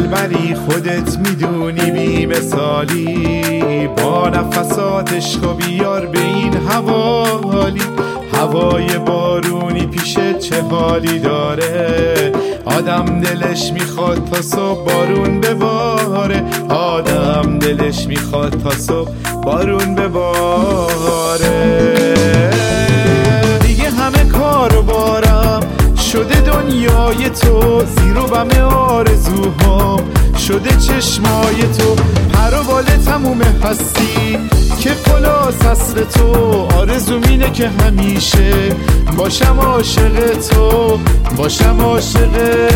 دلبری خودت میدونی بی مثالی، با نفسات عشق و بیار به این حوالی. هوای بارونی پیشت چه حالی داره، آدم دلش میخواد تا صبح بارون بباره، آدم دلش میخواد تا صبح بارون بباره. دیگه همه کارو بارم شده دنیای تو، زیر و بم آرزوهام شده چشمای تو، پر و بال تموم هستی که خلاص اصل تو. آرزوم اینه که همیشه باشم عاشق تو، باشم عاشق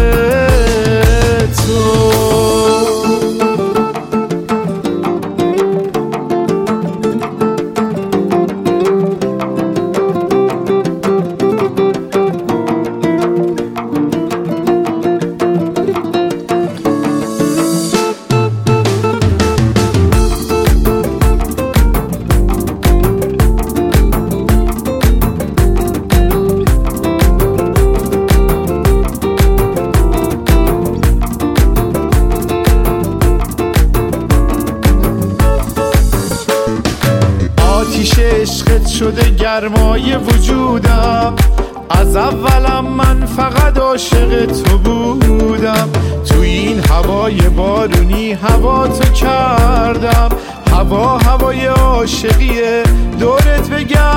تو. آتیش عشقت شده گرمای وجودم، از اولم من فقط عاشق تو بودم. تو این هوای بارونی هوا تو کردم، هوا هوای عاشقیه دورت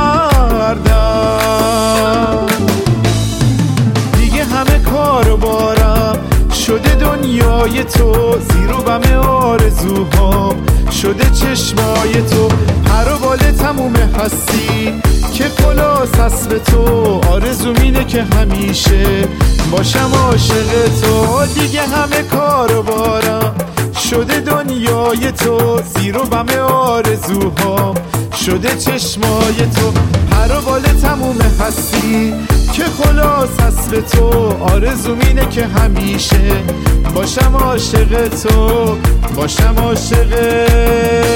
بگردم. دیگه همه کارو بارم شده دنیای تو، زیر و بم آرزوهام شده چشمای تو، پر و بال تموم هستی که خلاص اصل تو. آرزوم اینه که همیشه باشم عاشق تو. دیگه همه کارو بارم شده دنیای تو، زیر و بم آرزوهام شده چشمای تو، پر و بال تموم هستی که خلاص اصل تو. آرزوم اینه که همیشه باشم عاشق تو، باشم عاشق